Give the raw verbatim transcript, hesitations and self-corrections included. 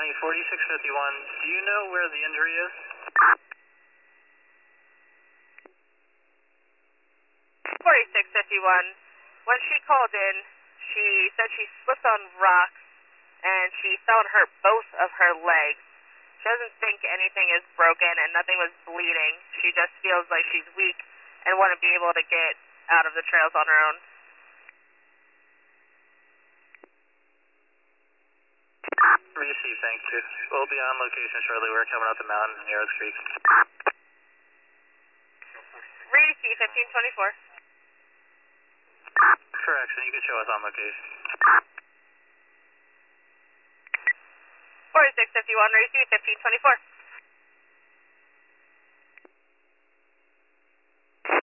County, forty-six fifty-one. Do you know where the injury is? forty-six fifty-one. When she called in, she said she slipped on rocks and she fell and hurt both of her legs. She doesn't think anything is broken and nothing was bleeding. She just feels like she's weak and wouldn't be able to get out of the trails on her own. Received, thank you. We'll be on location shortly. We're coming up the mountain near Oaks Creek. Receive fifteen twenty-four. Correction, you can show us on location. forty-six fifty-one, receive fifteen twenty-four.